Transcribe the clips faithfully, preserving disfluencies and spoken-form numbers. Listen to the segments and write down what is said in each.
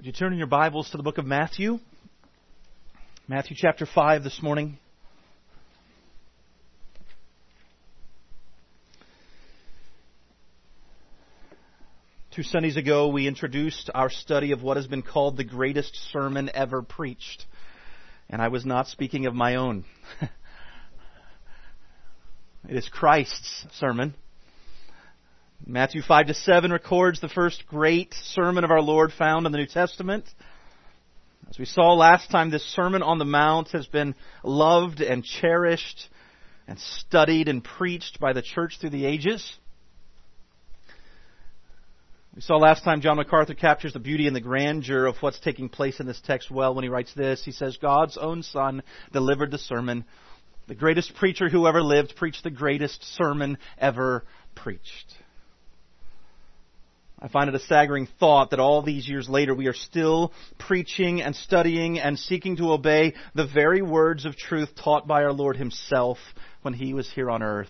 Would you turn in your Bibles to the book of Matthew? Matthew chapter five this morning. Two Sundays ago, we introduced our study of what has been called the greatest sermon ever preached. And I was not speaking of my own. It is Christ's sermon. Matthew five to seven records the first great sermon of our Lord found in the New Testament. As we saw last time, this Sermon on the Mount has been loved and cherished and studied and preached by the church through the ages. We saw last time John MacArthur captures the beauty and the grandeur of what's taking place in this text well when he writes this. He says, God's own Son delivered the sermon. The greatest preacher who ever lived preached the greatest sermon ever preached. I find it a staggering thought that all these years later we are still preaching and studying and seeking to obey the very words of truth taught by our Lord Himself when He was here on earth.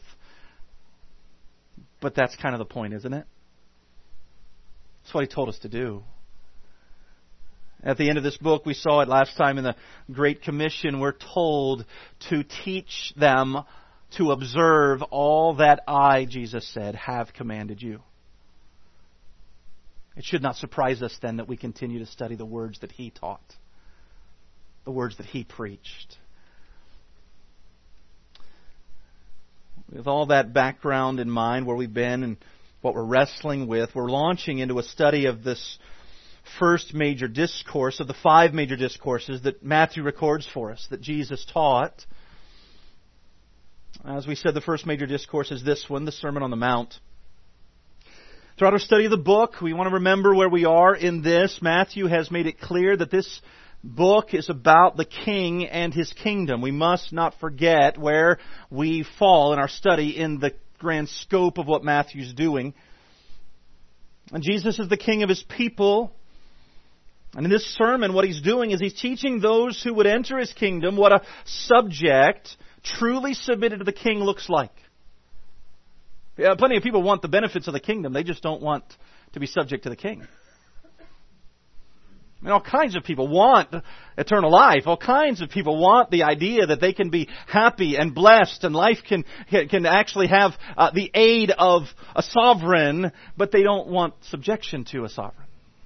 But that's kind of the point, isn't it? That's what He told us to do. At the end of this book, we saw it last time in the Great Commission, we're told to teach them to observe all that I, Jesus said, have commanded you. It should not surprise us then that we continue to study the words that He taught, the words that He preached. With all that background in mind, where we've been and what we're wrestling with, we're launching into a study of this first major discourse, of the five major discourses that Matthew records for us, that Jesus taught. As we said, the first major discourse is this one, the Sermon on the Mount. Throughout our study of the book, we want to remember where we are in this. Matthew has made it clear that this book is about the King and His kingdom. We must not forget where we fall in our study in the grand scope of what Matthew's doing. And Jesus is the King of His people. And in this sermon, what He's doing is He's teaching those who would enter His kingdom what a subject truly submitted to the King looks like. Yeah, plenty of people want the benefits of the kingdom. They just don't want to be subject to the King. I mean, all kinds of people want eternal life. All kinds of people want the idea that they can be happy and blessed and life can can actually have uh, the aid of a sovereign, but they don't want subjection to a sovereign.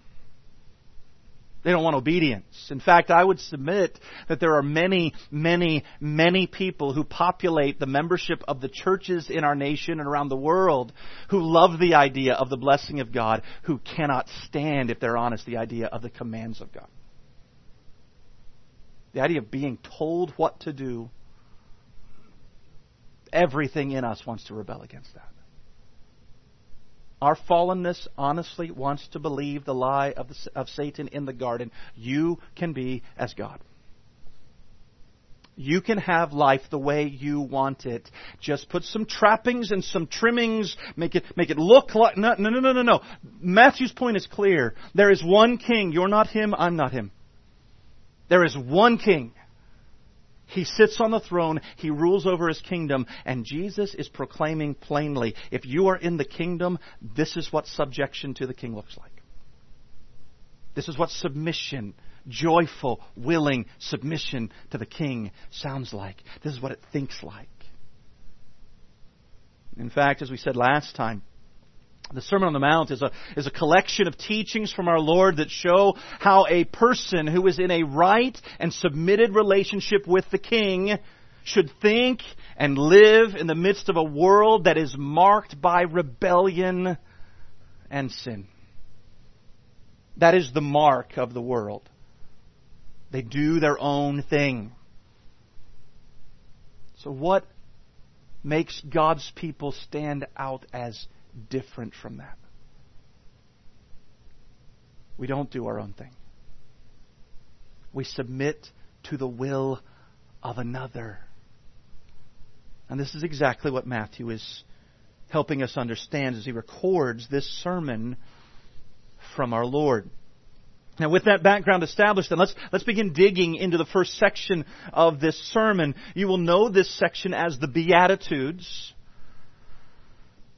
They don't want obedience. In fact, I would submit that there are many, many, many people who populate the membership of the churches in our nation and around the world who love the idea of the blessing of God, who cannot stand, if they're honest, the idea of the commands of God. The idea of being told what to do. Everything in us wants to rebel against that. Our fallenness honestly wants to believe the lie of, the, of Satan in the garden. You can be as God. You can have life the way you want it. Just put some trappings and some trimmings. Make it, make it look like... No, no, no, no, no. Matthew's point is clear. There is one King. You're not Him. I'm not Him. There is one King. He sits on the throne. He rules over His kingdom. And Jesus is proclaiming plainly, if you are in the kingdom, this is what subjection to the King looks like. This is what submission, joyful, willing submission to the King sounds like. This is what it thinks like. In fact, as we said last time, the Sermon on the Mount is a, is a collection of teachings from our Lord that show how a person who is in a right and submitted relationship with the King should think and live in the midst of a world that is marked by rebellion and sin. That is the mark of the world. They do their own thing. So what makes God's people stand out as different from that? We don't do our own thing. We submit to the will of another. And this is exactly what Matthew is helping us understand as he records this sermon from our Lord. Now, with that background established, then let's let's begin digging into the first section of this sermon. You will know this section as the Beatitudes.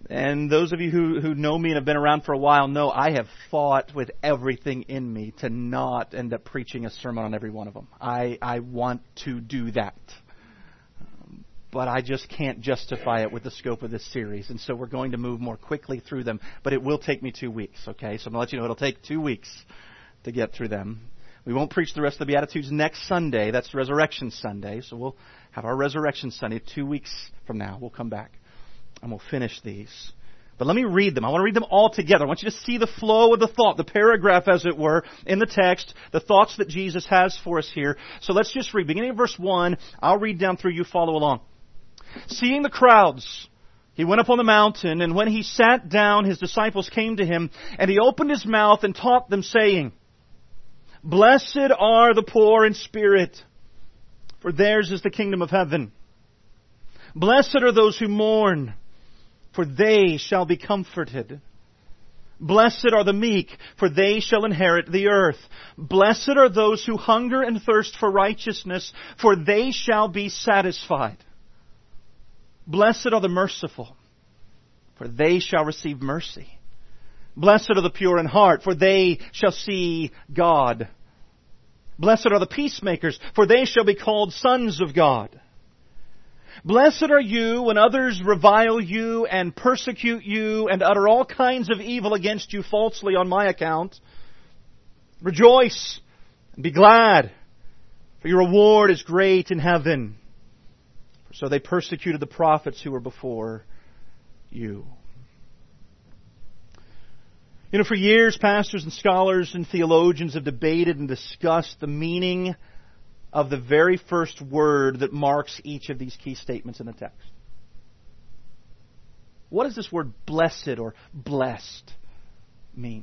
And those of you who, who know me and have been around for a while know I have fought with everything in me to not end up preaching a sermon on every one of them. I, I want to do that. Um, but I just can't justify it with the scope of this series. And so we're going to move more quickly through them. But it will take me two weeks, okay? So I'm going to let you know it'll take two weeks to get through them. We won't preach the rest of the Beatitudes next Sunday. That's Resurrection Sunday. So we'll have our Resurrection Sunday two weeks from now. We'll come back. And we'll finish these. But let me read them. I want to read them all together. I want you to see the flow of the thought, the paragraph, as it were, in the text, the thoughts that Jesus has for us here. So let's just read. Beginning of verse one, I'll read down through, you follow along. Seeing the crowds, he went up on the mountain, and when he sat down, his disciples came to him, and he opened his mouth and taught them, saying, Blessed are the poor in spirit, for theirs is the kingdom of heaven. Blessed are those who mourn, for they shall be comforted. Blessed are the meek, for they shall inherit the earth. Blessed are those who hunger and thirst for righteousness, for they shall be satisfied. Blessed are the merciful, for they shall receive mercy. Blessed are the pure in heart, for they shall see God. Blessed are the peacemakers, for they shall be called sons of God. Blessed are you when others revile you and persecute you and utter all kinds of evil against you falsely on my account. Rejoice and be glad, for your reward is great in heaven. For so they persecuted the prophets who were before you. You know, for years, pastors and scholars and theologians have debated and discussed the meaning of the very first word that marks each of these key statements in the text. What does this word blessed or blessed mean?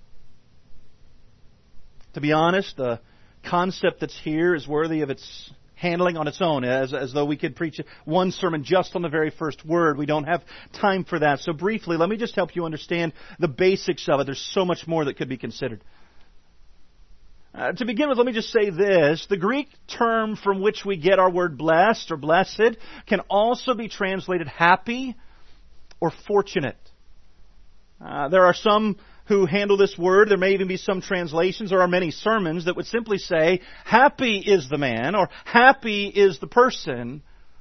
To be honest, the concept that's here is worthy of its handling on its own, as, as though we could preach one sermon just on the very first word. We don't have time for that. So briefly, let me just help you understand the basics of it. There's so much more that could be considered. Uh, to begin with, let me just say this. The Greek term from which we get our word blessed or blessed can also be translated happy or fortunate. Uh, there are some who handle this word. There may even be some translations. There are many sermons that would simply say, happy is the man or happy is the person.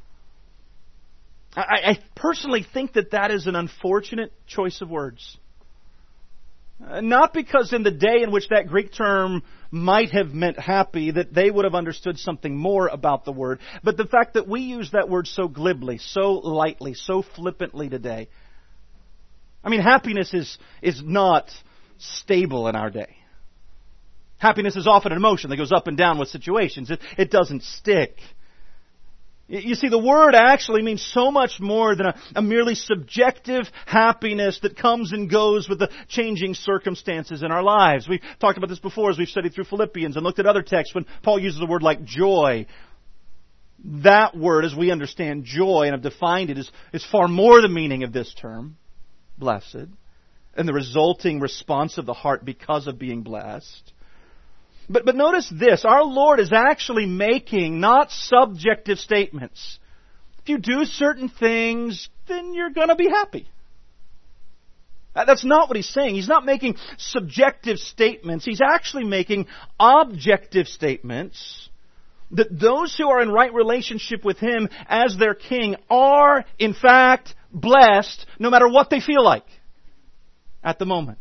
I, I personally think that that is an unfortunate choice of words. Not because in the day in which that Greek term might have meant happy, that they would have understood something more about the word, but the fact that we use that word so glibly, so lightly, so flippantly today. I mean, happiness is, is not stable in our day. Happiness is often an emotion that goes up and down with situations. It, it doesn't stick. You see, the word actually means so much more than a, a merely subjective happiness that comes and goes with the changing circumstances in our lives. We've talked about this before as we've studied through Philippians and looked at other texts when Paul uses a word like joy. That word, as we understand joy and have defined it, is, is far more the meaning of this term, blessed, and the resulting response of the heart because of being blessed. But, but notice this, our Lord is actually making not subjective statements. If you do certain things, then you're going to be happy. That's not what He's saying. He's not making subjective statements. He's actually making objective statements that those who are in right relationship with Him as their King are, in fact, blessed no matter what they feel like at the moment.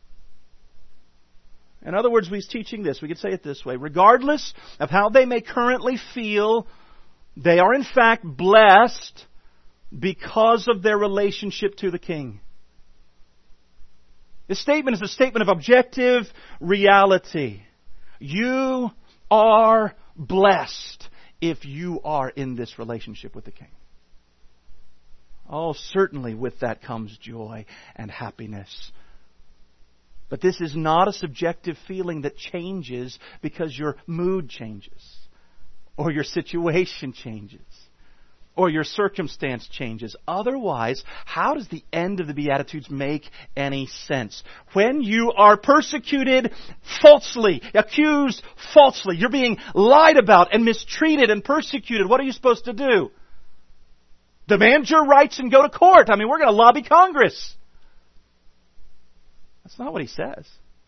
In other words, He's teaching this. We could say it this way. Regardless of how they may currently feel, they are in fact blessed because of their relationship to the King. This statement is a statement of objective reality. You are blessed if you are in this relationship with the King. Oh, certainly with that comes joy and happiness. But this is not a subjective feeling that changes because your mood changes, or your situation changes, or your circumstance changes. Otherwise, how does the end of the Beatitudes make any sense? When you are persecuted falsely, accused falsely, you're being lied about and mistreated and persecuted, what are you supposed to do? Demand your rights and go to court. I mean, we're going to lobby Congress. That's not what he says.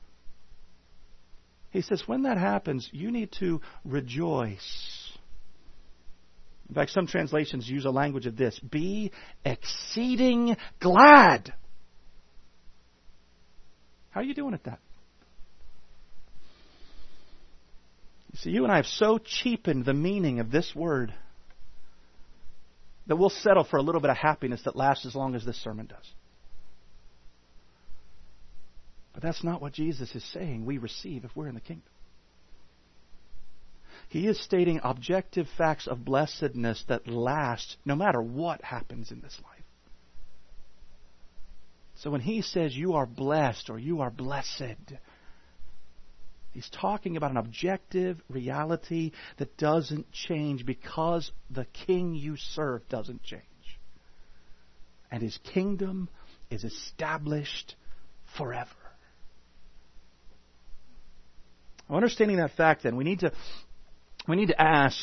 He says, when that happens, you need to rejoice. In fact, some translations use a language of this. Be exceeding glad. How are you doing at that? You see, you and I have so cheapened the meaning of this word that we'll settle for a little bit of happiness that lasts as long as this sermon does. But that's not what Jesus is saying we receive if we're in the kingdom. He is stating objective facts of blessedness that last no matter what happens in this life. So when he says you are blessed or you are blessed, he's talking about an objective reality that doesn't change because the king you serve doesn't change. And his kingdom is established forever. Understanding that fact, then, we need to we need to ask,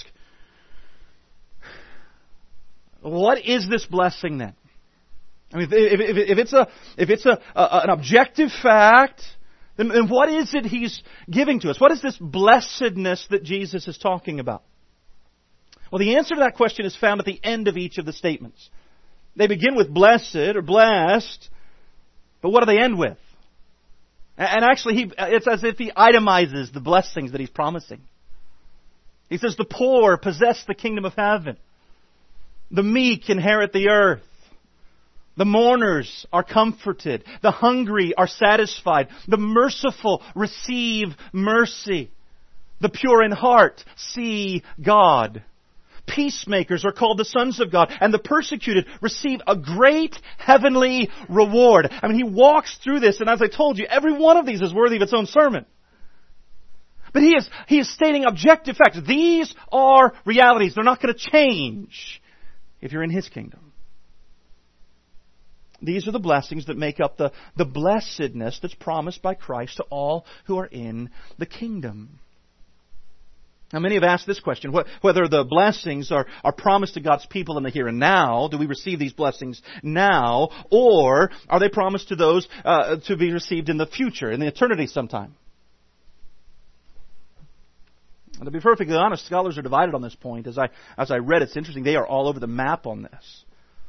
what is this blessing then? I mean, if, if, if it's a if it's a, a an objective fact, then, then what is it he's giving to us? What is this blessedness that Jesus is talking about? Well, the answer to that question is found at the end of each of the statements. They begin with blessed or blessed, but what do they end with? And actually, he, it's as if he itemizes the blessings that he's promising. He says, the poor possess the kingdom of heaven. The meek inherit the earth. The mourners are comforted. The hungry are satisfied. The merciful receive mercy. The pure in heart see God. Peacemakers are called the sons of God, and the persecuted receive a great heavenly reward. I mean, he walks through this, and as I told you, every one of these is worthy of its own sermon. But he is, he is stating objective facts. These are realities. They're not going to change if you're in his kingdom. These are the blessings that make up the, the blessedness that's promised by Christ to all who are in the kingdom. Now, many have asked this question, whether the blessings are, are promised to God's people in the here and now. Do we receive these blessings now? Or are they promised to those uh, to be received in the future, in the eternity sometime? And to be perfectly honest, scholars are divided on this point. As I, as I read, it's interesting. They are all over the map on this.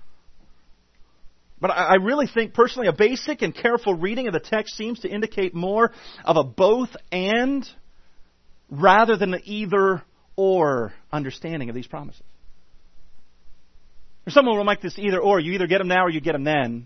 But I really think, personally, a basic and careful reading of the text seems to indicate more of a both and rather than an either-or understanding of these promises. Or someone will make this either-or. You either get them now or you get them then.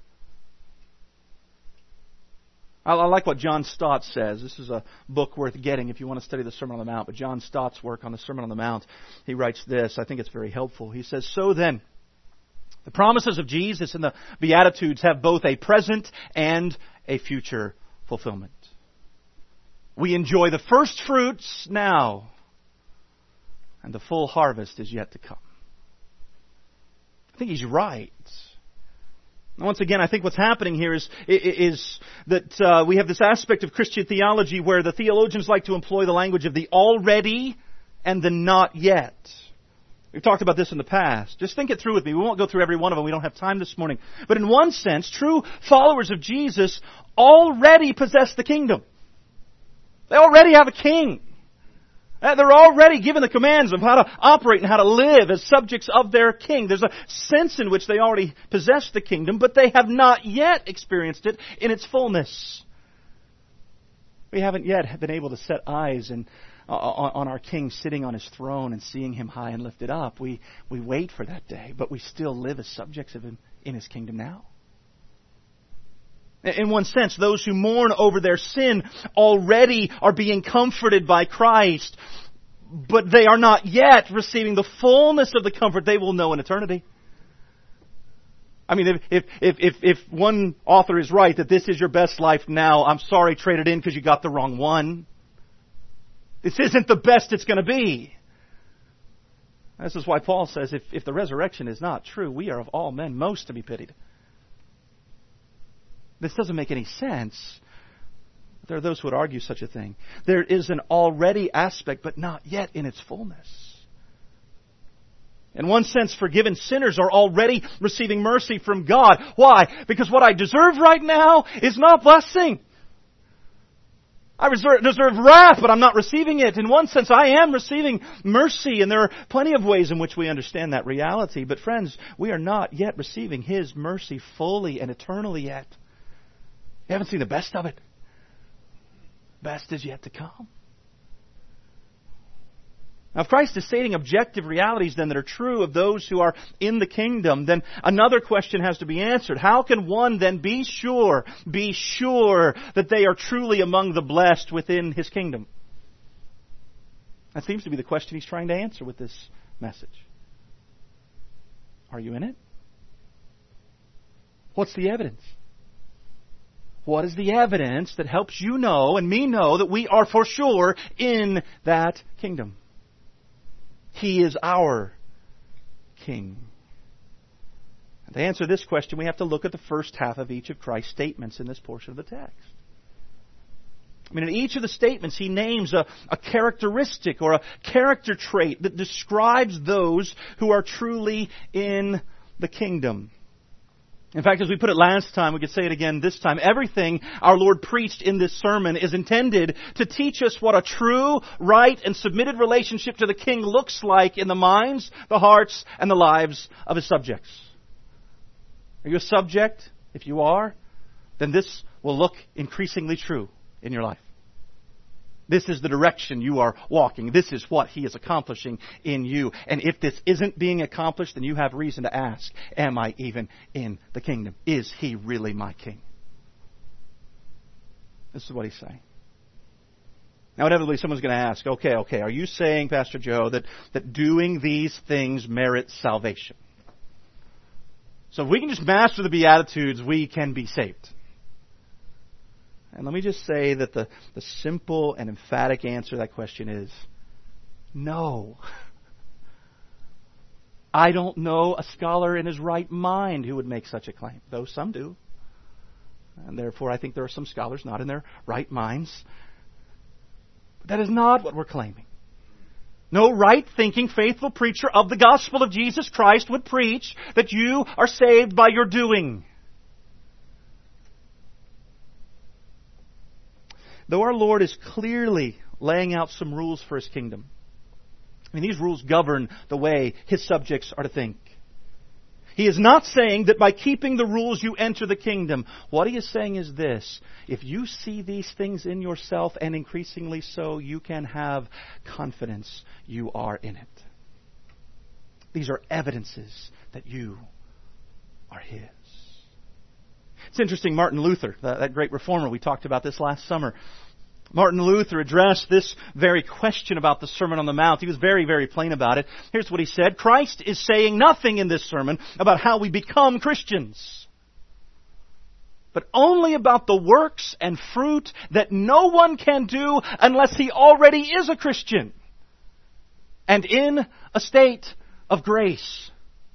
I, I like what John Stott says. This is a book worth getting if you want to study the Sermon on the Mount. But John Stott's work on the Sermon on the Mount, he writes this. I think it's very helpful. He says, so then, the promises of Jesus and the Beatitudes have both a present and a future fulfillment. We enjoy the first fruits now, and the full harvest is yet to come. I think he's right. Once again, I think what's happening here is, is that uh, we have this aspect of Christian theology where the theologians like to employ the language of the already and the not yet. We've talked about this in the past. Just think it through with me. We won't go through every one of them. We don't have time this morning. But in one sense, true followers of Jesus already possess the kingdom. They already have a king. They're already given the commands of how to operate and how to live as subjects of their king. There's a sense in which they already possess the kingdom, but they have not yet experienced it in its fullness. We haven't yet been able to set eyes and, uh, on our king sitting on his throne and seeing him high and lifted up. We, we wait for that day, but we still live as subjects of him in his kingdom now. In one sense, those who mourn over their sin already are being comforted by Christ, but they are not yet receiving the fullness of the comfort they will know in eternity. I mean, if if if if, if one author is right that this is your best life now, I'm sorry, trade it in because you got the wrong one. This isn't the best it's going to be. This is why Paul says, if, if the resurrection is not true, we are of all men most to be pitied. This doesn't make any sense. There are those who would argue such a thing. There is an already aspect, but not yet in its fullness. In one sense, forgiven sinners are already receiving mercy from God. Why? Because what I deserve right now is not blessing. I reserve, deserve wrath, but I'm not receiving it. In one sense, I am receiving mercy, and there are plenty of ways in which we understand that reality. But friends, we are not yet receiving His mercy fully and eternally yet. We haven't seen the best of it. Best is yet to come. Now, if Christ is stating objective realities then that are true of those who are in the kingdom, then another question has to be answered. How can one then be sure, be sure that they are truly among the blessed within His kingdom? That seems to be the question He's trying to answer with this message. Are you in it? What's the evidence? What is the evidence that helps you know and me know that we are for sure in that kingdom? He is our King. And to answer this question, we have to look at the first half of each of Christ's statements in this portion of the text. I mean, in each of the statements, He names a, a characteristic or a character trait that describes those who are truly in the kingdom. In fact, as we put it last time, we could say it again this time. Everything our Lord preached in this sermon is intended to teach us what a true, right, and submitted relationship to the King looks like in the minds, the hearts, and the lives of His subjects. Are you a subject? If you are, then this will look increasingly true in your life. This is the direction you are walking. This is what He is accomplishing in you. And if this isn't being accomplished, then you have reason to ask, am I even in the kingdom? Is He really my King? This is what He's saying. Now, inevitably, someone's going to ask, okay, okay, are you saying, Pastor Joe, that, that doing these things merits salvation? So if we can just master the Beatitudes, we can be saved. And let me just say that the, the simple and emphatic answer to that question is no. I don't know a scholar in his right mind who would make such a claim, though some do. And therefore, I think there are some scholars not in their right minds. But that is not what we're claiming. No right-thinking, faithful preacher of the gospel of Jesus Christ would preach that you are saved by your doing. Though our Lord is clearly laying out some rules for His kingdom. I mean, these rules govern the way His subjects are to think. He is not saying that by keeping the rules you enter the kingdom. What He is saying is this: if you see these things in yourself, and increasingly so, you can have confidence you are in it. These are evidences that you are His. It's interesting, Martin Luther, that great reformer, we talked about this last summer. Martin Luther addressed this very question about the Sermon on the Mount. He was very, very plain about it. Here's what he said: Christ is saying nothing in this sermon about how we become Christians, but only about the works and fruit that no one can do unless he already is a Christian and in a state of grace.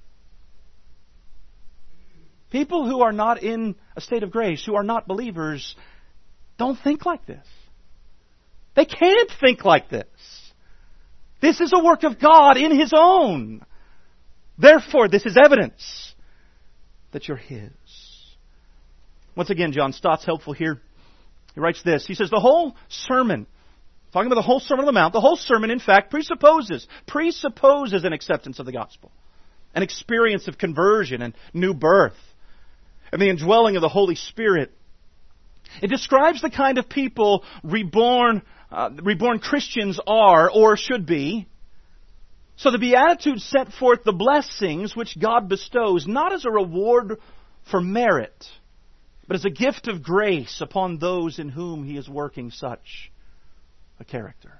People who are not in a state of grace, who are not believers, don't think like this. They can't think like this. This is a work of God in His own. Therefore, this is evidence that you're His. Once again, John Stott's helpful here. He writes this. He says, the whole sermon, talking about the whole Sermon on the Mount, the whole sermon, in fact, presupposes, presupposes an acceptance of the gospel, an experience of conversion and new birth, and the indwelling of the Holy Spirit. It describes the kind of people reborn, uh, reborn Christians are or should be. So the Beatitudes set forth the blessings which God bestows, not as a reward for merit, but as a gift of grace upon those in whom He is working such a character.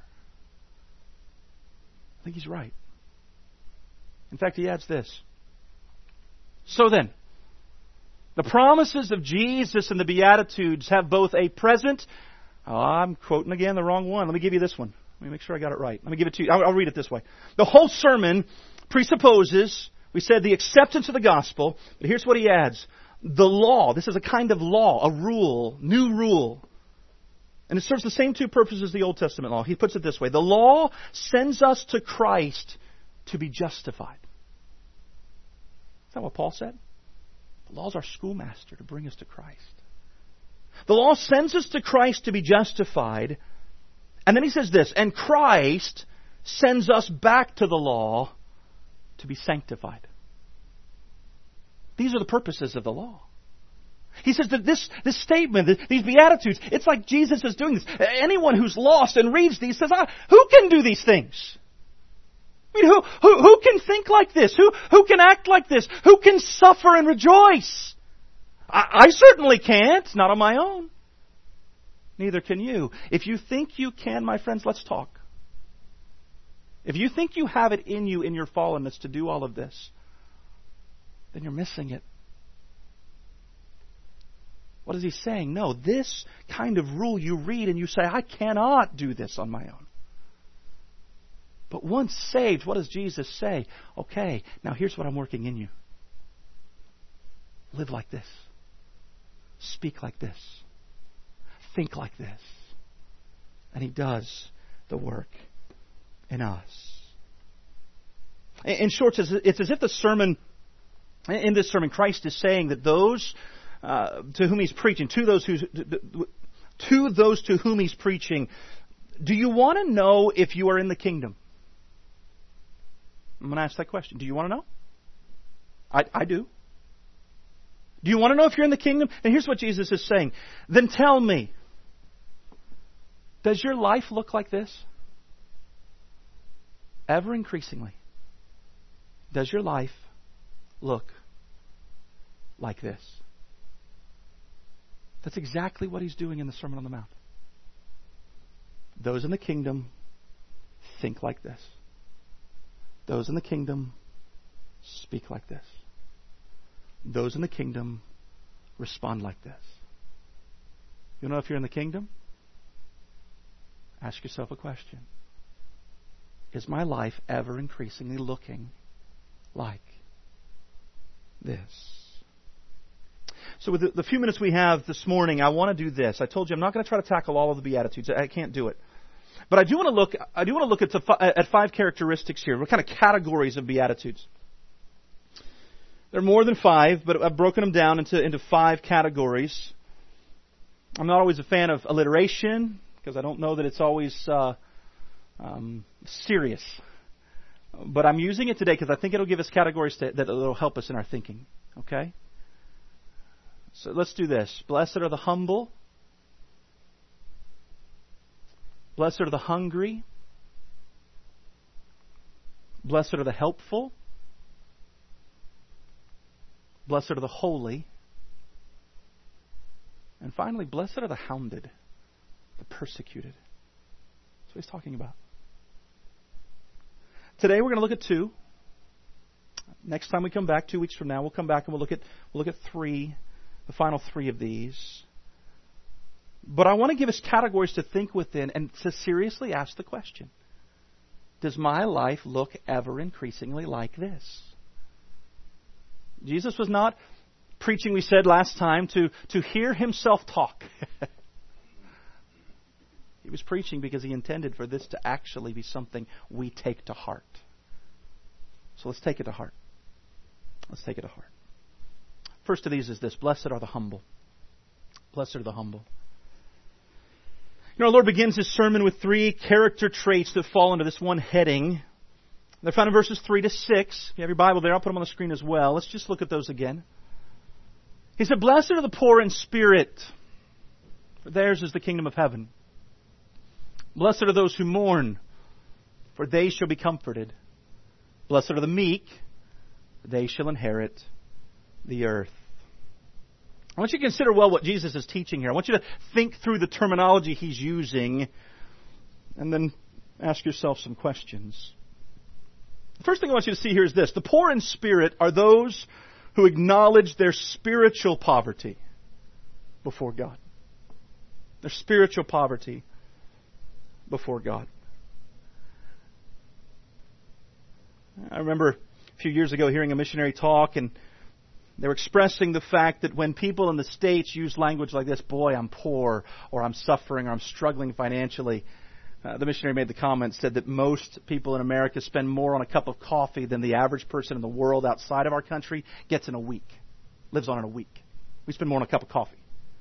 I think he's right. In fact, he adds this. So then, the promises of Jesus and the Beatitudes have both a present... Oh, I'm quoting again the wrong one. Let me give you this one. Let me make sure I got it right. Let me give it to you. I'll, I'll read it this way. The whole sermon presupposes, we said, the acceptance of the gospel. But here's what he adds. The law. This is a kind of law, a rule, new rule. And it serves the same two purposes as the Old Testament law. He puts it this way. The law sends us to Christ to be justified. Is that what Paul said? The law is our schoolmaster to bring us to Christ. The law sends us to Christ to be justified. And then he says this, and Christ sends us back to the law to be sanctified. These are the purposes of the law. He says that this, this statement, these Beatitudes, it's like Jesus is doing this. Anyone who's lost and reads these says, ah, who can do these things? I mean, who, who, who can think like this? Who, who can act like this? Who can suffer and rejoice? I, I certainly can't, not on my own. Neither can you. If you think you can, my friends, let's talk. If you think you have it in you, in your fallenness, to do all of this, then you're missing it. What is he saying? No, this kind of rule you read and you say, I cannot do this on my own. But once saved, what does Jesus say? Okay, now here's what I'm working in you. Live like this. Speak like this. Think like this. And he does the work in us. In short, it's as if the sermon, in this sermon, Christ is saying that those uh, to whom he's preaching, to those who, to those to whom he's preaching, do you want to know if you are in the kingdom? I'm going to ask that question. Do you want to know? I, I do. Do you want to know if you're in the kingdom? And here's what Jesus is saying. Then tell me, does your life look like this? Ever increasingly, does your life look like this? That's exactly what he's doing in the Sermon on the Mount. Those in the kingdom think like this. Those in the kingdom speak like this. Those in the kingdom respond like this. You know if you're in the kingdom? Ask yourself a question. Is my life ever increasingly looking like this? So with the, the few minutes we have this morning, I want to do this. I told you I'm not going to try to tackle all of the Beatitudes. I can't do it. But I do want to look. I do want to look at, the, at five characteristics here. What kind of categories of Beatitudes? There are more than five, but I've broken them down into into five categories. I'm not always a fan of alliteration because I don't know that it's always uh, um, serious. But I'm using it today because I think it'll give us categories to, that will help us in our thinking. Okay. So let's do this. Blessed are the humble. Blessed are the hungry. Blessed are the helpful. Blessed are the holy. And finally, blessed are the hounded, the persecuted. That's what he's talking about. Today we're going to look at two. Next time we come back, two weeks from now, we'll come back and we'll look at we'll look at three, the final three of these. But I want to give us categories to think within and to seriously ask the question. Does my life look ever increasingly like this? Jesus was not preaching, we said last time, to, to hear himself talk. He was preaching because he intended for this to actually be something we take to heart. So let's take it to heart. Let's take it to heart. First of these is this. Blessed are the humble. Blessed are the humble. You know, our Lord begins his sermon with three character traits that fall into this one heading. They're found in verses three to six. If you have your Bible there, I'll put them on the screen as well. Let's just look at those again. He said, blessed are the poor in spirit, for theirs is the kingdom of heaven. Blessed are those who mourn, for they shall be comforted. Blessed are the meek, for they shall inherit the earth. I want you to consider well what Jesus is teaching here. I want you to think through the terminology he's using and then ask yourself some questions. The first thing I want you to see here is this. The poor in spirit are those who acknowledge their spiritual poverty before God. Their spiritual poverty before God. I remember a few years ago hearing a missionary talk, and they were expressing the fact that when people in the States use language like this, boy, I'm poor, or I'm suffering, or I'm struggling financially, Uh, the missionary made the comment, said that most people in America spend more on a cup of coffee than the average person in the world outside of our country gets in a week, lives on in a week. We spend more on a cup of coffee.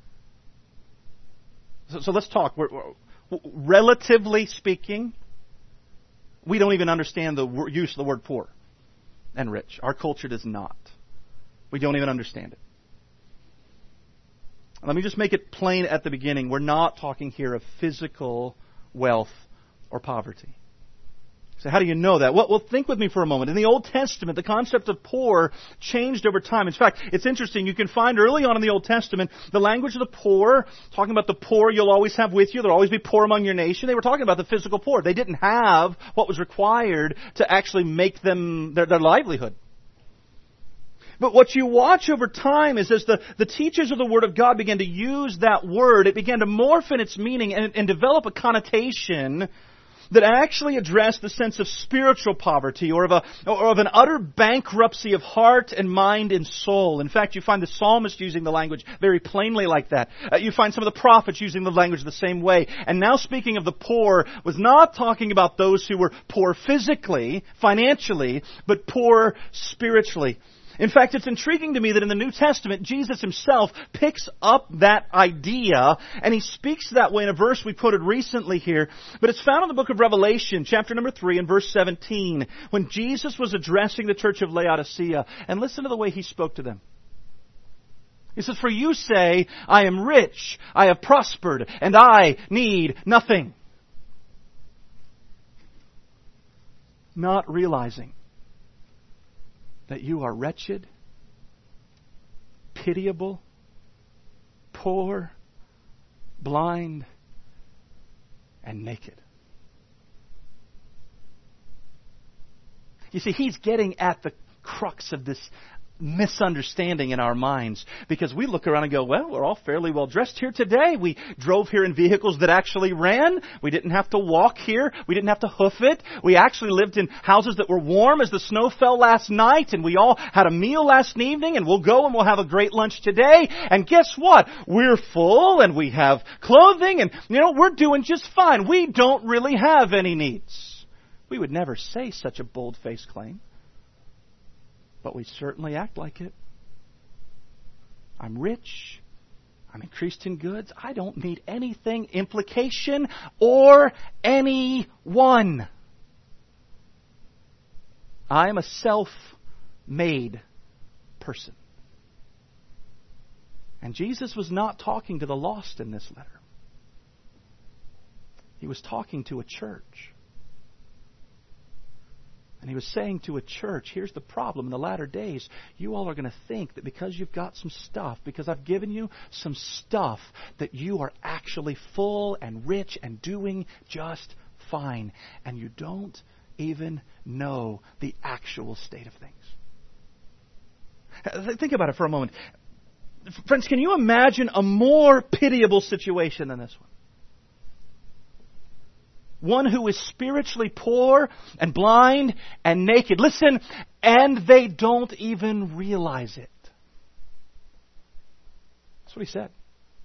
So, so let's talk. We're, we're, relatively speaking, we don't even understand the use of the word poor and rich. Our culture does not. We don't even understand it. Let me just make it plain at the beginning. We're not talking here of physical wealth or poverty. So how do you know that? Well, well, think with me for a moment. In the Old Testament, the concept of poor changed over time. In fact, it's interesting. You can find early on in the Old Testament the language of the poor, talking about the poor you'll always have with you. There'll always be poor among your nation. They were talking about the physical poor. They didn't have what was required to actually make them their, their livelihood. But what you watch over time is as the, the teachers of the Word of God began to use that word, it began to morph in its meaning and, and develop a connotation that actually addressed the sense of spiritual poverty or of a or of an utter bankruptcy of heart and mind and soul. In fact, you find the psalmist using the language very plainly like that. Uh, you find some of the prophets using the language the same way. And now speaking of the poor was not talking about those who were poor physically, financially, but poor spiritually. In fact, it's intriguing to me that in the New Testament, Jesus Himself picks up that idea, and He speaks that way in a verse we quoted recently here. But it's found in the book of Revelation, chapter number three, and verse seventeen, when Jesus was addressing the church of Laodicea. And listen to the way He spoke to them. He says, "For you say, I am rich, I have prospered, and I need nothing." Not realizing that you are wretched, pitiable, poor, blind, and naked. You see, He's getting at the crux of this misunderstanding in our minds, because we look around and go, well, we're all fairly well dressed here today. We drove here in vehicles that actually ran. We didn't have to walk here. We didn't have to hoof it. We actually lived in houses that were warm as the snow fell last night, and we all had a meal last evening, and we'll go and we'll have a great lunch today. And guess what? We're full and we have clothing, and you know, we're doing just fine. We don't really have any needs. We would never say such a bold-faced claim, but we certainly act like it. I'm rich. I'm increased in goods. I don't need anything, implication, or anyone. I am a self-made person. And Jesus was not talking to the lost in this letter. He was talking to a church. And He was saying to a church, here's the problem. In the latter days, you all are going to think that because you've got some stuff, because I've given you some stuff, that you are actually full and rich and doing just fine. And you don't even know the actual state of things. Think about it for a moment. Friends, can you imagine a more pitiable situation than this one? One who is spiritually poor and blind and naked. Listen, and they don't even realize it. That's what He said.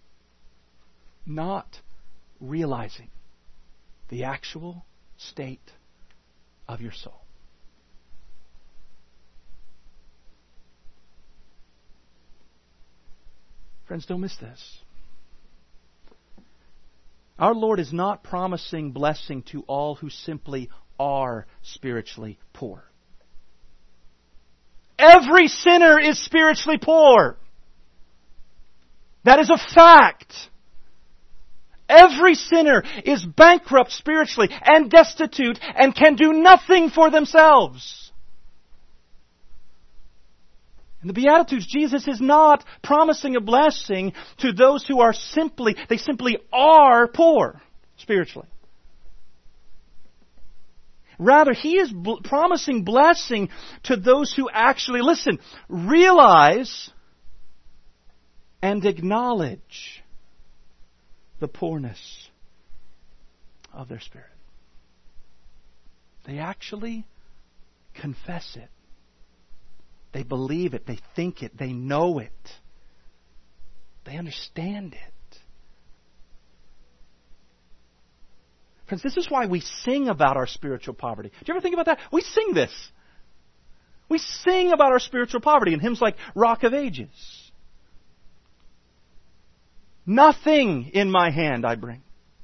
Not realizing the actual state of your soul. Friends, don't miss this. Our Lord is not promising blessing to all who simply are spiritually poor. Every sinner is spiritually poor. That is a fact. Every sinner is bankrupt spiritually and destitute and can do nothing for themselves. In the Beatitudes, Jesus is not promising a blessing to those who are simply, they simply are poor spiritually. Rather, He is bl- promising blessing to those who actually, listen, realize and acknowledge the poorness of their spirit. They actually confess it. They believe it. They think it. They know it. They understand it. Friends, this is why we sing about our spiritual poverty. Do you ever think about that? We sing this. We sing about our spiritual poverty in hymns like Rock of Ages. Nothing in my hand I bring.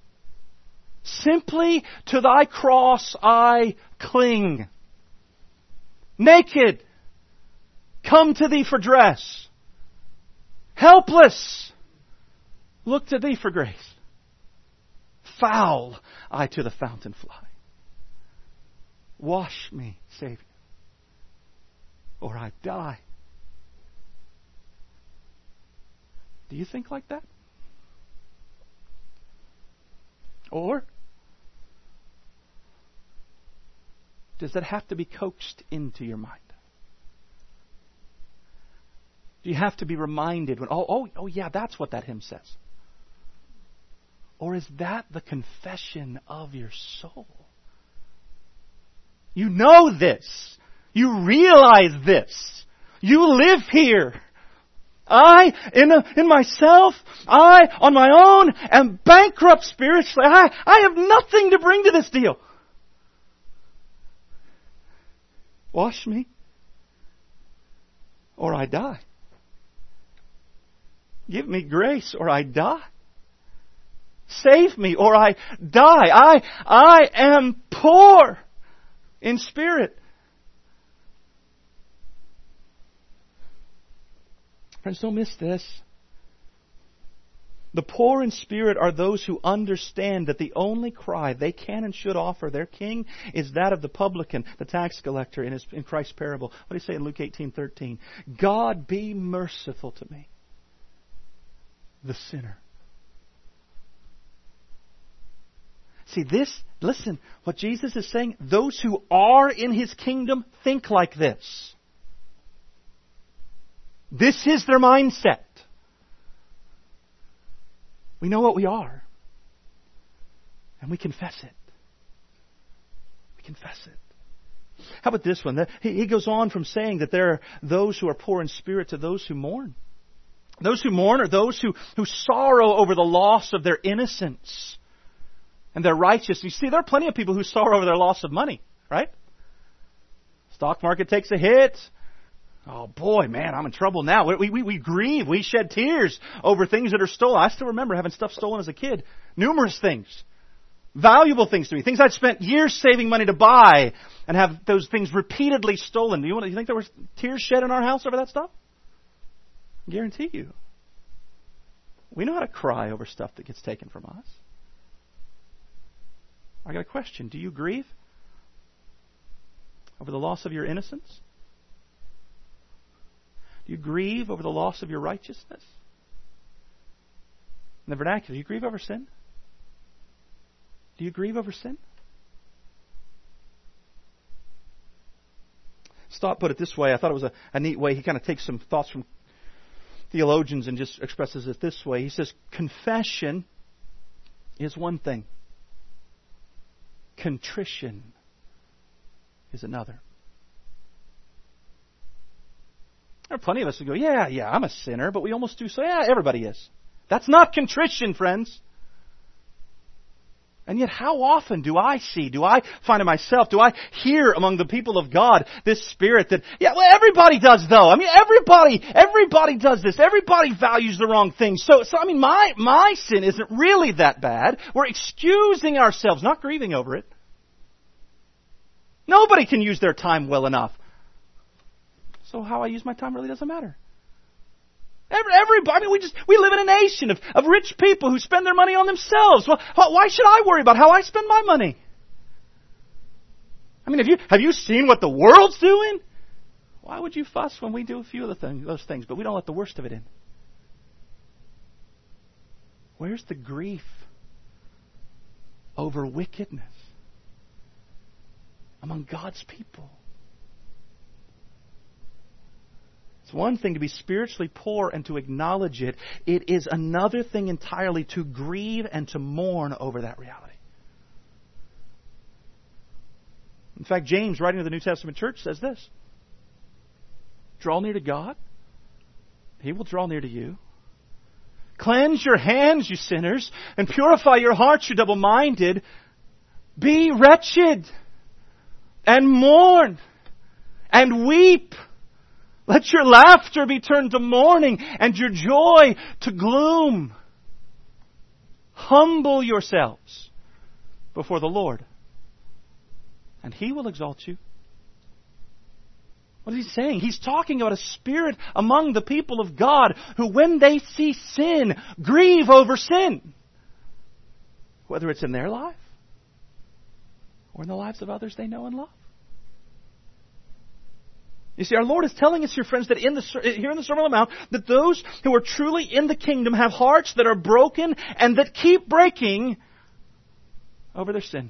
Simply to thy cross I cling. Naked, come to thee for dress. Helpless, look to thee for grace. Foul, I to the fountain fly. Wash me, Savior, or I die. Do you think like that? Or does that have to be coaxed into your mind? Do you have to be reminded when, oh, oh, oh yeah, that's what that hymn says? Or is that the confession of your soul? You know this. You realize this. You live here. I, in, a, in myself, I, on my own, am bankrupt spiritually. I, I have nothing to bring to this deal. Wash me, or I die. Give me grace, or I die. Save me, or I die. I, I am poor in spirit. Friends, don't miss this. The poor in spirit are those who understand that the only cry they can and should offer their King is that of the publican, the tax collector in, his, in Christ's parable. What do you say in Luke eighteen thirteen? God, be merciful to me, the sinner. See this, listen, what Jesus is saying, those who are in His kingdom think like this. This is their mindset. We know what we are. And we confess it. We confess it. How about this one? He goes on from saying that there are those who are poor in spirit to those who mourn. Those who mourn are those who, who sorrow over the loss of their innocence and their righteousness. You see, there are plenty of people who sorrow over their loss of money, right? Stock market takes a hit. Oh boy, man, I'm in trouble now. We, we, we grieve. We shed tears over things that are stolen. I still remember having stuff stolen as a kid. Numerous things. Valuable things to me. Things I'd spent years saving money to buy and have those things repeatedly stolen. Do you, want to, you think there were tears shed in our house over that stuff? I guarantee you. We know how to cry over stuff that gets taken from us. I got a question. Do you grieve over the loss of your innocence? Do you grieve over the loss of your righteousness? In the vernacular, do you grieve over sin? Do you grieve over sin? Stott put it this way. I thought it was a, a neat way. He kind of takes some thoughts from theologians and just expresses it this way. He says, confession is one thing. Contrition is another. There are plenty of us who go, yeah, yeah, I'm a sinner, but we almost do say, yeah, everybody is. That's not contrition, friends. And yet how often do I see, do I find in myself, do I hear among the people of God this spirit that, yeah, well, everybody does though. I mean, everybody, everybody does this. Everybody values the wrong things. So, so I mean, my, my sin isn't really that bad. We're excusing ourselves, not grieving over it. Nobody can use their time well enough. So how I use my time really doesn't matter. Every, everybody, I mean, we just we live in a nation of, of rich people who spend their money on themselves. Well, why should I worry about how I spend my money? I mean, have you have you seen what the world's doing? Why would you fuss when we do a few of the thing, those things, but we don't let the worst of it in? Where's the grief over wickedness among God's people? It's one thing to be spiritually poor and to acknowledge it. It is another thing entirely to grieve and to mourn over that reality. In fact, James, writing to the New Testament church, says this. Draw near to God. He will draw near to you. Cleanse your hands, you sinners, and purify your hearts, you double-minded. Be wretched and mourn and weep. Let your laughter be turned to mourning and your joy to gloom. Humble yourselves before the Lord, and He will exalt you. What is He saying? He's talking about a spirit among the people of God who, when they see sin, grieve over sin. Whether it's in their life or in the lives of others they know and love. You see, our Lord is telling us here, friends, that in the, here in the Sermon on the Mount, that those who are truly in the kingdom have hearts that are broken and that keep breaking over their sin.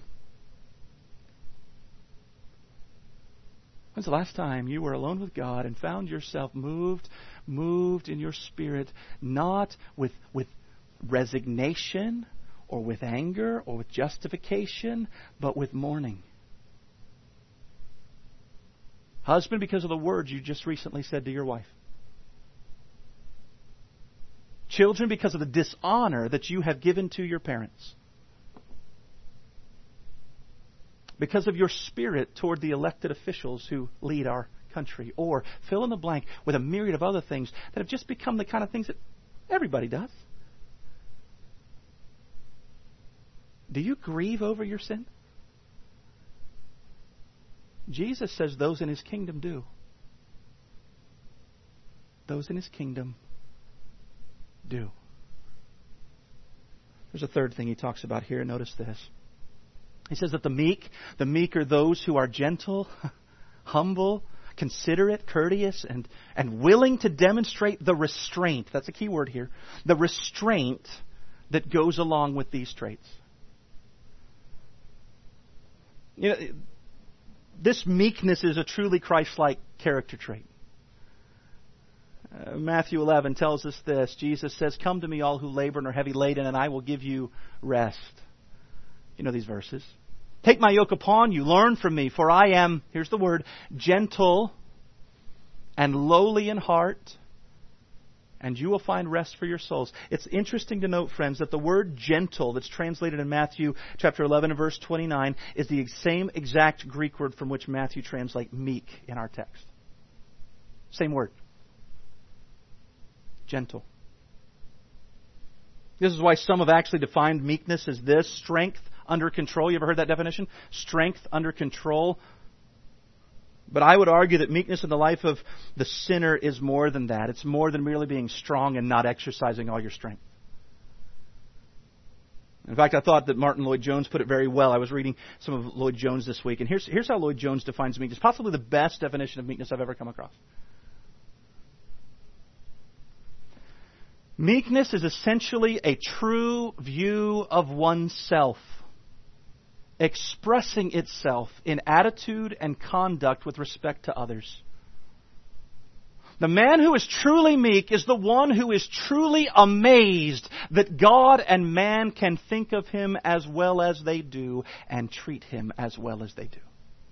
When's the last time you were alone with God and found yourself moved, moved in your spirit, not with, with resignation or with anger or with justification, but with mourning? Husband, because of the words you just recently said to your wife. Children, because of the dishonor that you have given to your parents. Because of your spirit toward the elected officials who lead our country. Or fill in the blank with a myriad of other things that have just become the kind of things that everybody does. Do you grieve over your sin? Jesus says those in His kingdom do. Those in His kingdom do. There's a third thing He talks about here. Notice this. He says that the meek, the meek are those who are gentle, humble, considerate, courteous, and, and willing to demonstrate the restraint. That's a key word here. The restraint that goes along with these traits. You know, this meekness is a truly Christ-like character trait. Uh, Matthew eleven tells us this. Jesus says, "Come to me, all who labor and are heavy laden, and I will give you rest." You know these verses. "Take my yoke upon you, learn from me, for I am," here's the word, "gentle and lowly in heart, and you will find rest for your souls." It's interesting to note, friends, that the word gentle that's translated in Matthew chapter eleven and verse twenty-nine is the same exact Greek word from which Matthew translates meek in our text. Same word. Gentle. This is why some have actually defined meekness as this: strength under control. You ever heard that definition? Strength under control. But I would argue that meekness in the life of the sinner is more than that. It's more than merely being strong and not exercising all your strength. In fact, I thought that Martin Lloyd-Jones put it very well. I was reading some of Lloyd-Jones this week, and here's, here's how Lloyd-Jones defines meekness. Possibly the best definition of meekness I've ever come across. Meekness is essentially a true view of oneself, expressing itself in attitude and conduct with respect to others. The man who is truly meek is the one who is truly amazed that God and man can think of him as well as they do and treat him as well as they do.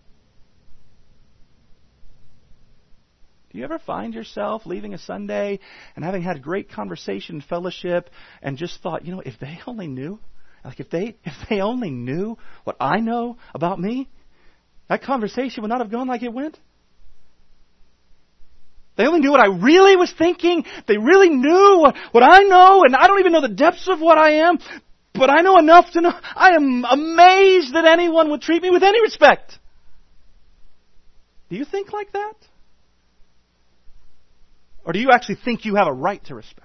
Do you ever find yourself leaving a Sunday and having had a great conversation and fellowship and just thought, you know, if they only knew, like if they if they only knew what I know about me, that conversation would not have gone like it went? They only knew what I really was thinking. They really knew what, what I know, and I don't even know the depths of what I am, but I know enough to know. I am amazed that anyone would treat me with any respect. Do you think like that? Or do you actually think you have a right to respect?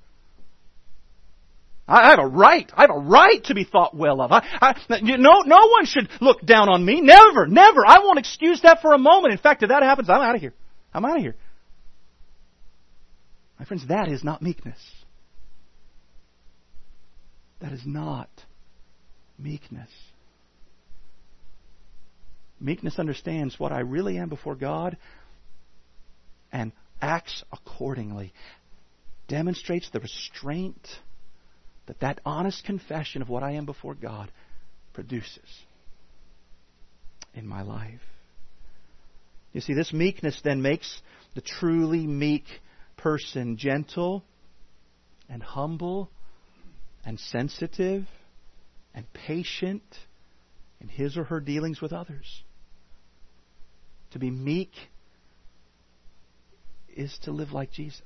I have a right. I have a right to be thought well of. I, I, you know, no one should look down on me. Never, never. I won't excuse that for a moment. In fact, if that happens, I'm out of here. I'm out of here. My friends, that is not meekness. That is not meekness. Meekness understands what I really am before God and acts accordingly. Demonstrates the restraint that that honest confession of what I am before God produces in my life. You see, this meekness then makes the truly meek person gentle and humble and sensitive and patient in his or her dealings with others. To be meek is to live like Jesus.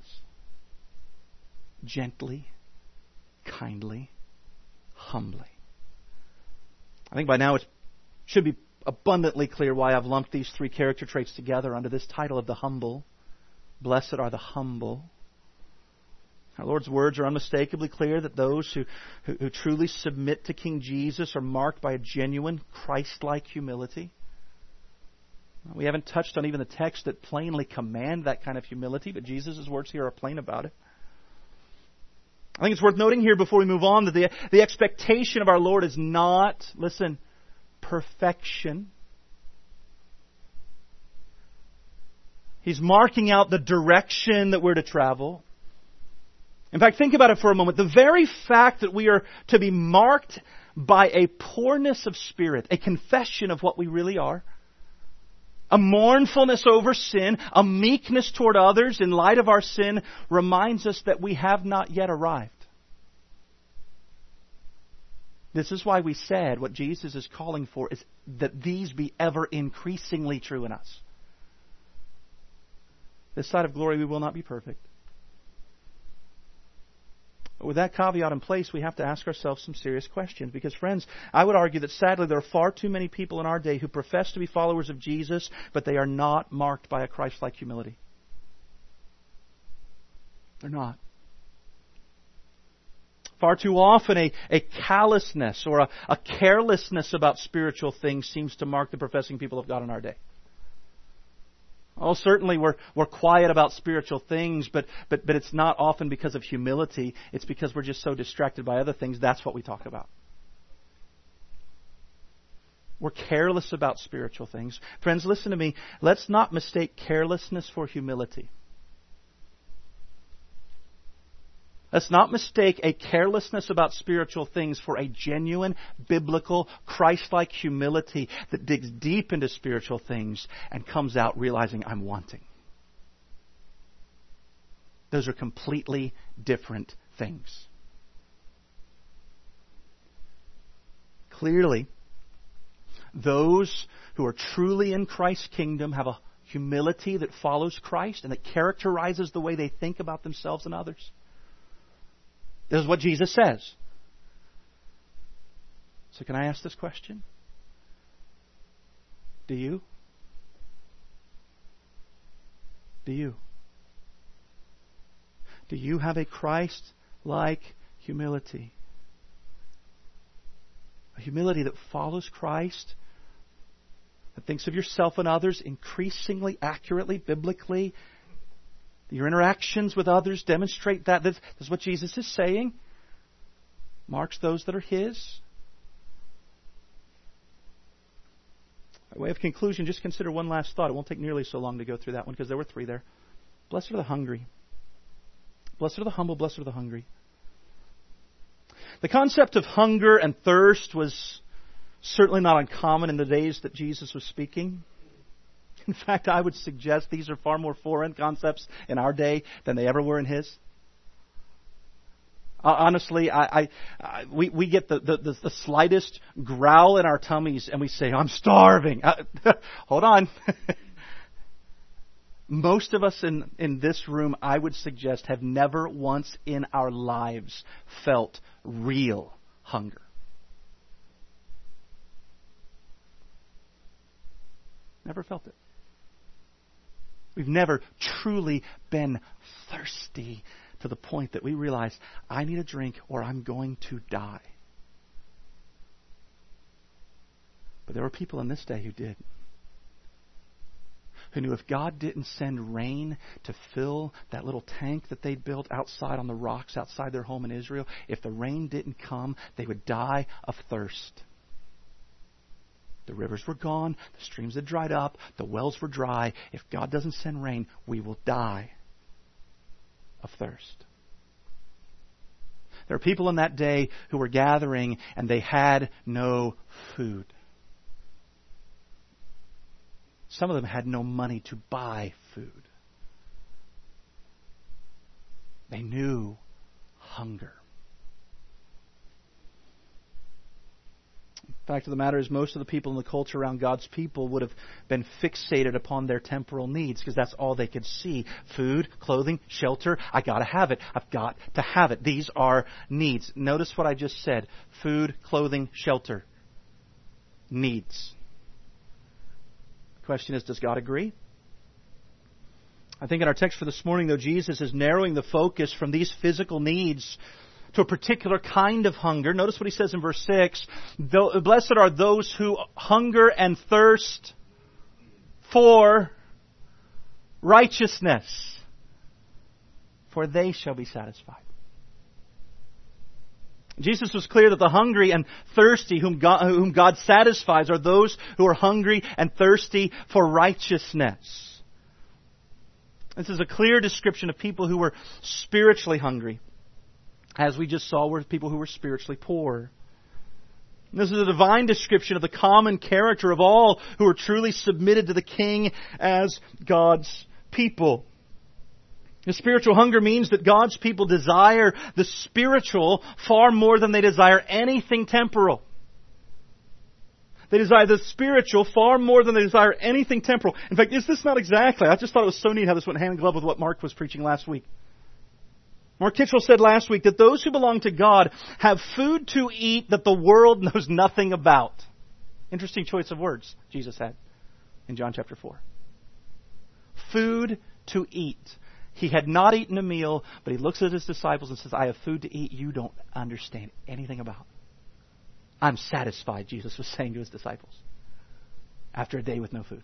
Gently, kindly, humbly. I think by now it should be abundantly clear why I've lumped these three character traits together under this title of the humble. Blessed are the humble. Our Lord's words are unmistakably clear that those who, who, who truly submit to King Jesus are marked by a genuine Christ-like humility. We haven't touched on even the texts that plainly command that kind of humility, but Jesus' words here are plain about it. I think it's worth noting here before we move on that the, the expectation of our Lord is not, listen, perfection. He's marking out the direction that we're to travel. In fact, think about it for a moment. The very fact that we are to be marked by a poorness of spirit, a confession of what we really are, a mournfulness over sin, a meekness toward others in light of our sin, reminds us that we have not yet arrived. This is why we said what Jesus is calling for is that these be ever increasingly true in us. This side of glory, we will not be perfect. But with that caveat in place, we have to ask ourselves some serious questions. Because, friends, I would argue that sadly there are far too many people in our day who profess to be followers of Jesus, but they are not marked by a Christ-like humility. They're not. Far too often a, a callousness or a, a carelessness about spiritual things seems to mark the professing people of God in our day. Oh, certainly we're we're quiet about spiritual things, but, but but it's not often because of humility. It's because we're just so distracted by other things. That's what we talk about. We're careless about spiritual things. Friends, listen to me. Let's not mistake carelessness for humility. Let's not mistake a carelessness about spiritual things for a genuine, biblical, Christ-like humility that digs deep into spiritual things and comes out realizing I'm wanting. Those are completely different things. Clearly, those who are truly in Christ's kingdom have a humility that follows Christ and that characterizes the way they think about themselves and others. This is what Jesus says. So can I ask this question? Do you? Do you? Do you have a Christ-like humility? A humility that follows Christ, that thinks of yourself and others increasingly accurately, biblically. Your interactions with others demonstrate that. This is what Jesus is saying. Marks those that are His. By way of conclusion, just consider one last thought. It won't take nearly so long to go through that one because there were three there. Blessed are the hungry. Blessed are the humble. Blessed are the hungry. The concept of hunger and thirst was certainly not uncommon in the days that Jesus was speaking. In fact, I would suggest these are far more foreign concepts in our day than they ever were in His. Uh, honestly, I, I, I we we get the, the, the, the slightest growl in our tummies and we say, "I'm starving." Uh, hold on. Most of us in, in this room, I would suggest, have never once in our lives felt real hunger. Never felt it. We've never truly been thirsty to the point that we realize, I need a drink or I'm going to die. But there were people in this day who did. Who knew if God didn't send rain to fill that little tank that they'd built outside on the rocks outside their home in Israel, if the rain didn't come, they would die of thirst. The rivers were gone, the streams had dried up, the wells were dry. If God doesn't send rain, we will die of thirst. There are people in that day who were gathering and they had no food. Some of them had no money to buy food. They knew hunger. Fact of the matter is, most of the people in the culture around God's people would have been fixated upon their temporal needs because that's all they could see. Food, clothing, shelter. I got to have it. I've got to have it. These are needs. Notice what I just said. Food, clothing, shelter. Needs. The question is, does God agree? I think in our text for this morning, though, Jesus is narrowing the focus from these physical needs to a particular kind of hunger. Notice what he says in verse six. Blessed are those who hunger and thirst for righteousness, for they shall be satisfied. Jesus was clear that the hungry and thirsty whom God, whom God satisfies are those who are hungry and thirsty for righteousness. This is a clear description of people who were spiritually hungry. As we just saw, were people who were spiritually poor. This is a divine description of the common character of all who are truly submitted to the King as God's people. The spiritual hunger means that God's people desire the spiritual far more than they desire anything temporal. They desire the spiritual far more than they desire anything temporal. In fact, is this not exactly? I just thought it was so neat how this went hand in glove with what Mark was preaching last week. Mark Kitchell said last week that those who belong to God have food to eat that the world knows nothing about. Interesting choice of words Jesus had in John chapter four. Food to eat. He had not eaten a meal, but he looks at his disciples and says, I have food to eat you don't understand anything about. I'm satisfied, Jesus was saying to his disciples, after a day with no food.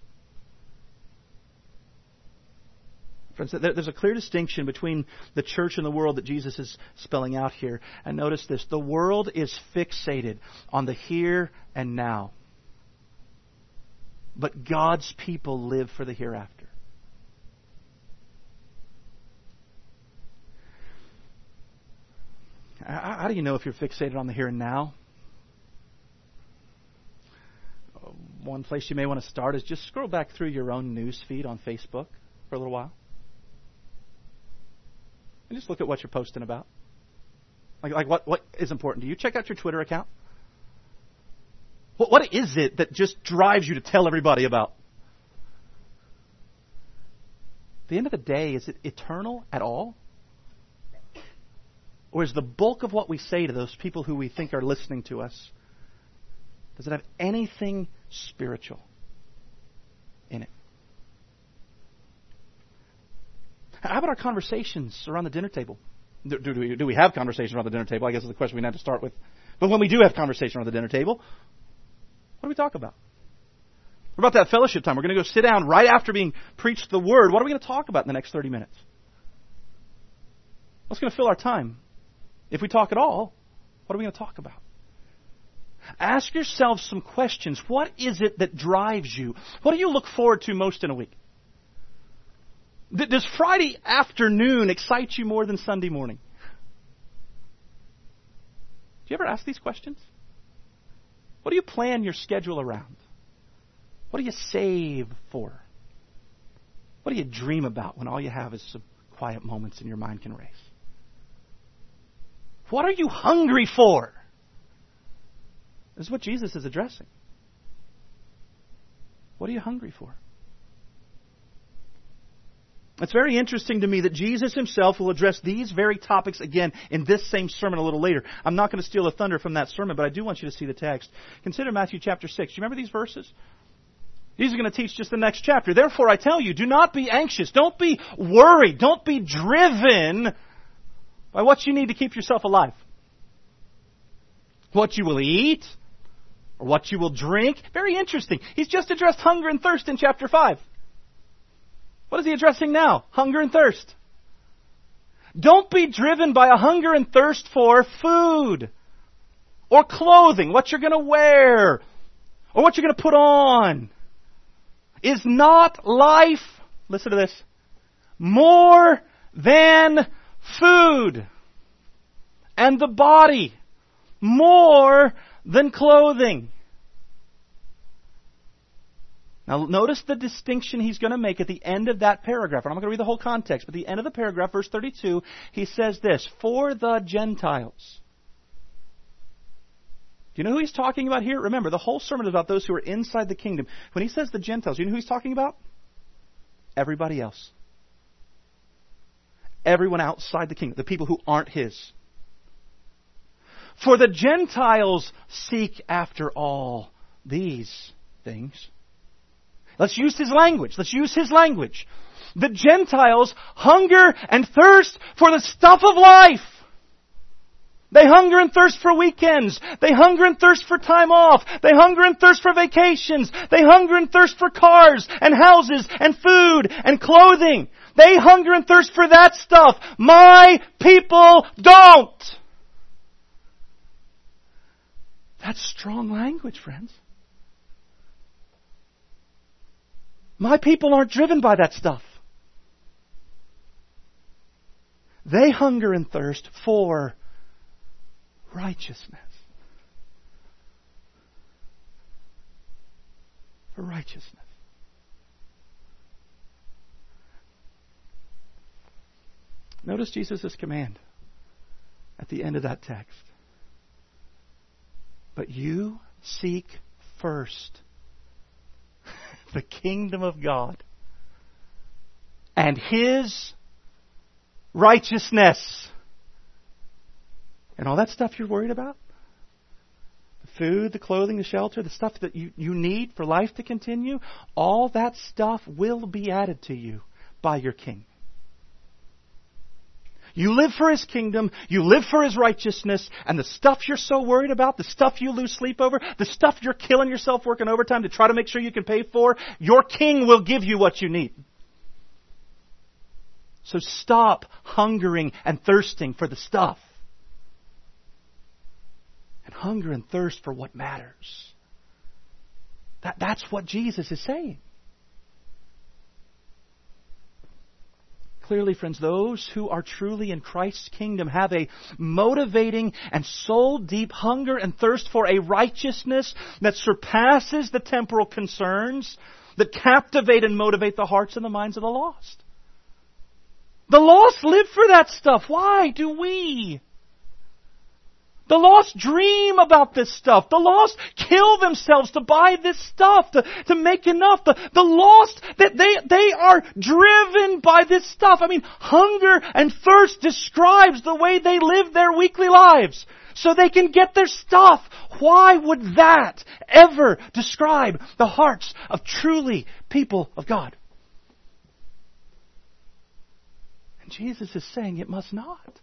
Friends, there's a clear distinction between the church and the world that Jesus is spelling out here. And notice this, the world is fixated on the here and now. But God's people live for the hereafter. How do you know if you're fixated on the here and now? One place you may want to start is just scroll back through your own news feed on Facebook for a little while. And just look at what you're posting about. Like, like what, what is important to you? Check out your Twitter account. What, what is it that just drives you to tell everybody about? At the end of the day, is it eternal at all? Or is the bulk of what we say to those people who we think are listening to us, does it have anything spiritual in it? How about our conversations around the dinner table? Do, do, we, do we have conversations around the dinner table? I guess is the question we have to start with. But when we do have conversation around the dinner table, what do we talk about? What about that fellowship time? We're going to go sit down right after being preached the Word. What are we going to talk about in the next thirty minutes? What's going to fill our time? If we talk at all, what are we going to talk about? Ask yourself some questions. What is it that drives you? What do you look forward to most in a week? Does Friday afternoon excite you more than Sunday morning? Do you ever ask these questions? What do you plan your schedule around? What do you save for? What do you dream about when all you have is some quiet moments and your mind can race? What are you hungry for? This is what Jesus is addressing. What are you hungry for? It's very interesting to me that Jesus himself will address these very topics again in this same sermon a little later. I'm not going to steal the thunder from that sermon, but I do want you to see the text. Consider Matthew chapter six. Do you remember these verses? These are going to teach just the next chapter. Therefore, I tell you, do not be anxious. Don't be worried. Don't be driven by what you need to keep yourself alive. What you will eat or what you will drink. Very interesting. He's just addressed hunger and thirst in chapter five. What is he addressing now? Hunger and thirst. Don't be driven by a hunger and thirst for food or clothing, what you're going to wear or what you're going to put on. Is not life, listen to this, more than food, and the body more than clothing? Now notice the distinction he's going to make at the end of that paragraph. And I'm not going to read the whole context, but at the end of the paragraph, verse thirty-two, he says this, for the Gentiles. Do you know who he's talking about here? Remember, the whole sermon is about those who are inside the kingdom. When he says the Gentiles, do you know who he's talking about? Everybody else. Everyone outside the kingdom. The people who aren't his. For the Gentiles seek after all these things. Let's use his language. Let's use his language. The Gentiles hunger and thirst for the stuff of life. They hunger and thirst for weekends. They hunger and thirst for time off. They hunger and thirst for vacations. They hunger and thirst for cars and houses and food and clothing. They hunger and thirst for that stuff. My people don't. That's strong language, friends. My people aren't driven by that stuff. They hunger and thirst for righteousness. For righteousness. Notice Jesus' command at the end of that text. But you seek first the kingdom of God and His righteousness. And all that stuff you're worried about? The food, the clothing, the shelter, the stuff that you, you need for life to continue, all that stuff will be added to you by your King. You live for His kingdom, you live for His righteousness, and the stuff you're so worried about, the stuff you lose sleep over, the stuff you're killing yourself working overtime to try to make sure you can pay for, your King will give you what you need. So stop hungering and thirsting for the stuff. And hunger and thirst for what matters. That, that's what Jesus is saying. Clearly, friends, those who are truly in Christ's kingdom have a motivating and soul-deep hunger and thirst for a righteousness that surpasses the temporal concerns that captivate and motivate the hearts and the minds of the lost. The lost live for that stuff. Why do we? The lost dream about this stuff. The lost kill themselves to buy this stuff, to, to make enough. The, the lost, that they, they are driven by this stuff. I mean, hunger and thirst describes the way they live their weekly lives. So they can get their stuff. Why would that ever describe the hearts of truly people of God? And Jesus is saying it must not.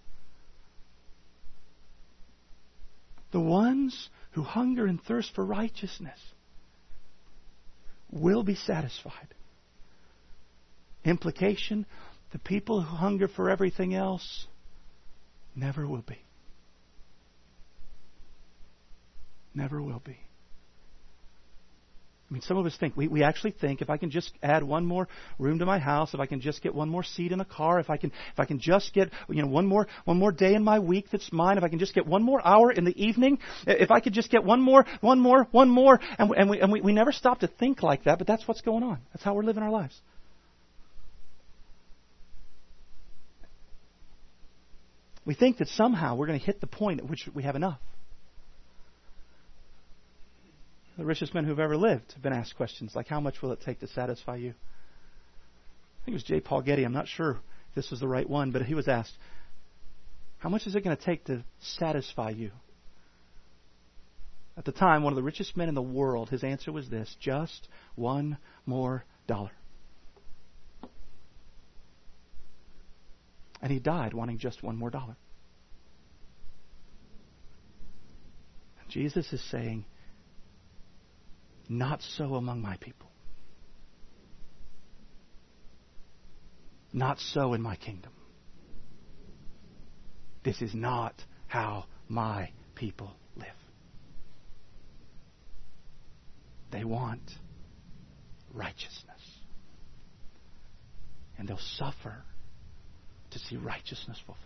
The ones who hunger and thirst for righteousness will be satisfied. Implication, the people who hunger for everything else never will be. Never will be. I mean, some of us think, we, we actually think, if I can just add one more room to my house, if I can just get one more seat in a car, if I can if I can just get, you know, one more one more day in my week that's mine, if I can just get one more hour in the evening, if I could just get one more, one more, one more, and, and, we, and we, we never stop to think like that, but that's what's going on. That's how we're living our lives. We think that somehow we're going to hit the point at which we have enough. The richest men who've ever lived have been asked questions like, how much will it take to satisfy you? I think it was J. Paul Getty. I'm not sure if this was the right one, but he was asked, how much is it going to take to satisfy you? At the time, one of the richest men in the world, his answer was this: just one more dollar. And he died wanting just one more dollar. And Jesus is saying, not so among my people. Not so in my kingdom. This is not how my people live. They want righteousness. And they'll suffer to see righteousness fulfilled.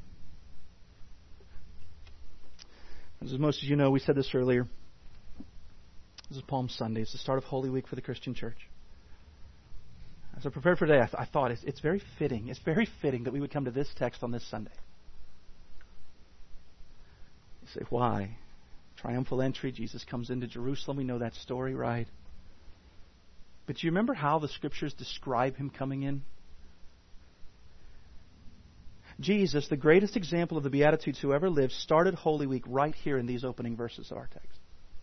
As most of you know, we said this earlier. This is Palm Sunday. It's the start of Holy Week for the Christian church. As I prepared for today, I, th- I thought it's, it's very fitting. It's very fitting that we would come to this text on this Sunday. You say, why? Triumphal entry. Jesus comes into Jerusalem. We know that story, right? But do you remember how the Scriptures describe Him coming in? Jesus, the greatest example of the Beatitudes who ever lived, started Holy Week right here in these opening verses of our text.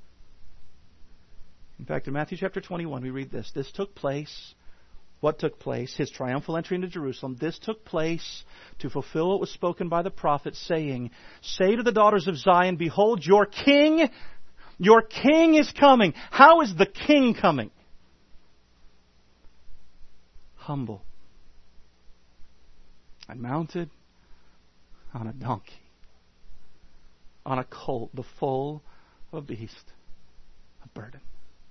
In fact, in Matthew chapter twenty-one, we read this. This took place. What took place? His triumphal entry into Jerusalem. This took place to fulfill what was spoken by the prophet, saying, "Say to the daughters of Zion, behold, your king, your king is coming." How is the king coming? Humble and mounted on a donkey, on a colt, the foal of a beast, a burden.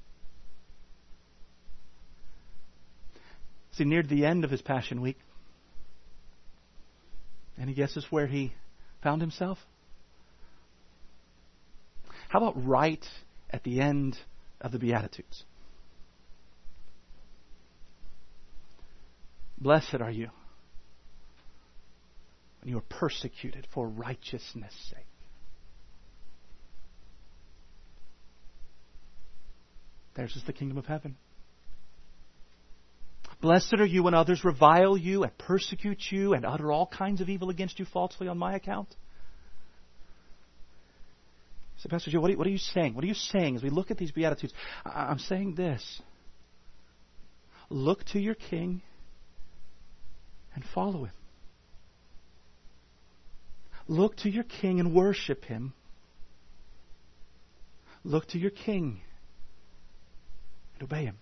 He neared the end of His Passion Week. Any guesses where He found Himself? How about right at the end of the Beatitudes? Blessed are you when you are persecuted for righteousness' sake. Theirs is the kingdom of heaven. Blessed are you when others revile you and persecute you and utter all kinds of evil against you falsely on my account. So, Pastor Joe, what are, you, what are you saying? What are you saying as we look at these Beatitudes? I, I'm saying this. Look to your King and follow Him. Look to your King and worship Him. Look to your King and obey Him.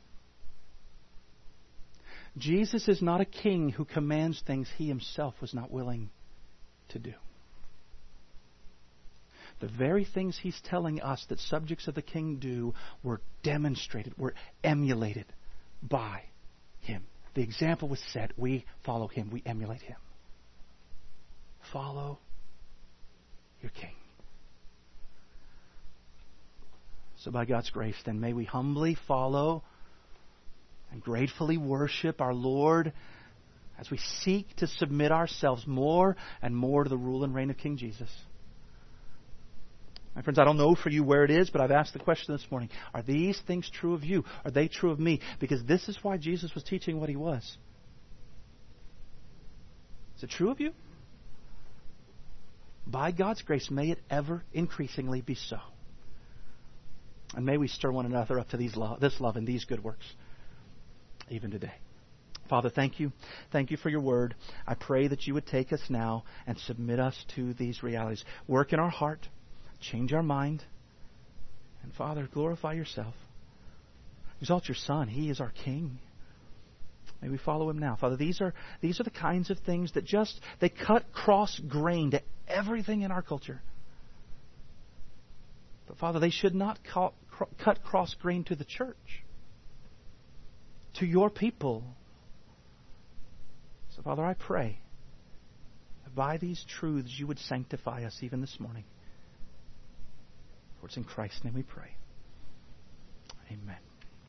Jesus is not a king who commands things He Himself was not willing to do. The very things He's telling us that subjects of the King do were demonstrated, were emulated by Him. The example was set. We follow Him. We emulate Him. Follow your King. So by God's grace, then, may we humbly follow and gratefully worship our Lord as we seek to submit ourselves more and more to the rule and reign of King Jesus. My friends, I don't know for you where it is, but I've asked the question this morning. Are these things true of you? Are they true of me? Because this is why Jesus was teaching what He was. Is it true of you? By God's grace, may it ever increasingly be so. And may we stir one another up to these lo- this love and these good works even today. Father, thank you. Thank you for your word. I pray that you would take us now and submit us to these realities. Work in our heart. Change our mind. And Father, glorify yourself. Exalt your Son. He is our King. May we follow Him now. Father, these are these are the kinds of things that just, they cut cross-grain to everything in our culture. But Father, they should not cut, cut cross-grain to the church, to your people. So Father, I pray that by these truths you would sanctify us even this morning. For it's in Christ's name we pray. Amen.